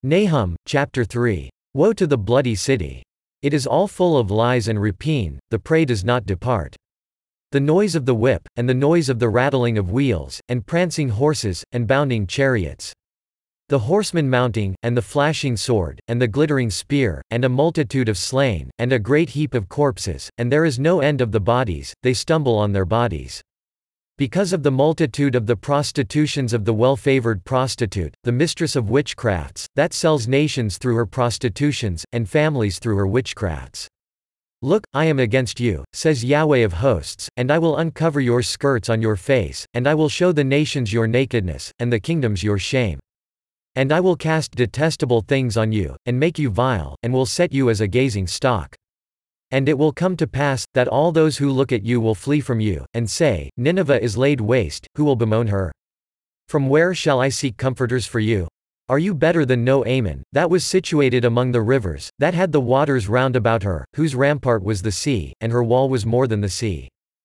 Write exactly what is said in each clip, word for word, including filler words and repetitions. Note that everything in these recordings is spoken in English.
Nahum, chapter three. Woe to the bloody city! It is all full of lies and rapine, the prey does not depart. The noise of the whip, and the noise of the rattling of wheels, and prancing horses, and bounding chariots. The horseman mounting, and the flashing sword, and the glittering spear, and a multitude of slain, and a great heap of corpses, and there is no end of the bodies, they stumble on their bodies. Because of the multitude of the prostitutions of the well-favored prostitute, the mistress of witchcrafts, that sells nations through her prostitutions, and families through her witchcrafts. Look, I am against you, says Yahweh of hosts, and I will uncover your skirts on your face, and I will show the nations your nakedness, and the kingdoms your shame. And I will cast detestable things on you, and make you vile, and will set you as a gazing stock. And it will come to pass, that all those who look at you will flee from you, and say, Nineveh is laid waste, who will bemoan her? From where shall I seek comforters for you? Are you better than No Ammon, that was situated among the rivers, that had the waters round about her, whose rampart was the sea, and her wall was more than the sea?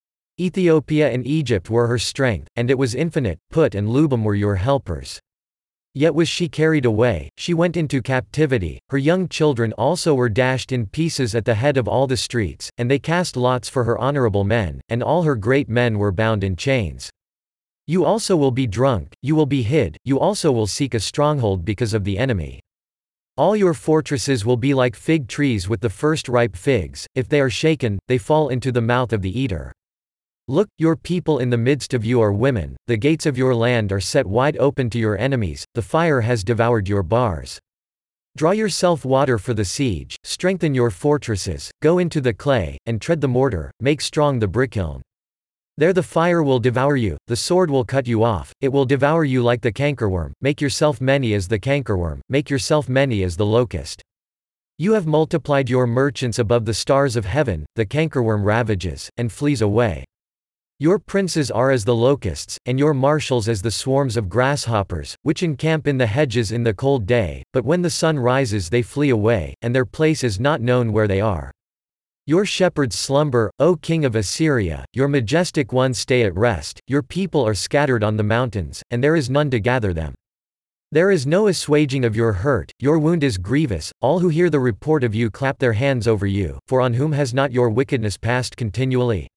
Ethiopia and Egypt were her strength, and it was infinite, Put and Lubim were your helpers. Yet was she carried away, she went into captivity, her young children also were dashed in pieces at the head of all the streets, and they cast lots for her honorable men, and all her great men were bound in chains. You also will be drunk, you will be hid, you also will seek a stronghold because of the enemy. All your fortresses will be like fig trees with the first ripe figs, if they are shaken, they fall into the mouth of the eater. Look, your people in the midst of you are women, the gates of your land are set wide open to your enemies, the fire has devoured your bars. Draw yourself water for the siege, strengthen your fortresses, go into the clay, and tread the mortar, make strong the brickkiln. There the fire will devour you, the sword will cut you off, it will devour you like the cankerworm, make yourself many as the cankerworm, make yourself many as the locust. You have multiplied your merchants above the stars of heaven, the cankerworm ravages, and flees away. Your princes are as the locusts, and your marshals as the swarms of grasshoppers, which encamp in the hedges in the cold day, but when the sun rises they flee away, and their place is not known where they are. Your shepherds slumber, O king of Assyria, your majestic ones stay at rest, your people are scattered on the mountains, and there is none to gather them. There is no assuaging of your hurt, your wound is grievous, all who hear the report of you clap their hands over you, for on whom has not your wickedness passed continually?